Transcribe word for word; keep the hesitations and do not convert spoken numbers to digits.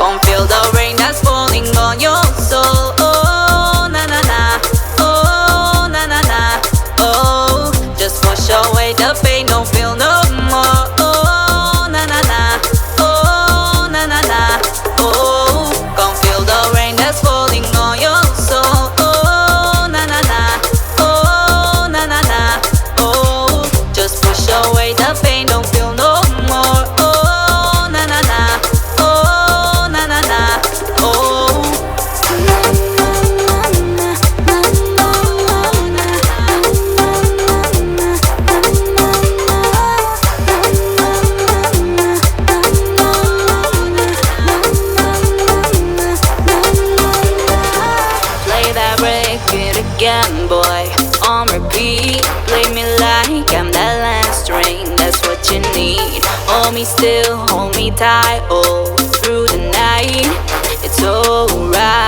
Come feel the rain that's falling on your soul. Oh, na na na. Oh, na na na. Oh, just wash away the pain, don't feel no more. Oh, na na na. Oh, na na na. Oh, come feel the rain that's falling on your soul. Oh, na na na. Oh, na na na. Oh, just push away the pain, don't feel no more. Oh, na na na. Oh, na na na. Oh. Play that record again, boy, on repeat. Play me like I'm that last string, that's what you need. Hold me still, hold me tight, all through the night. It's alright.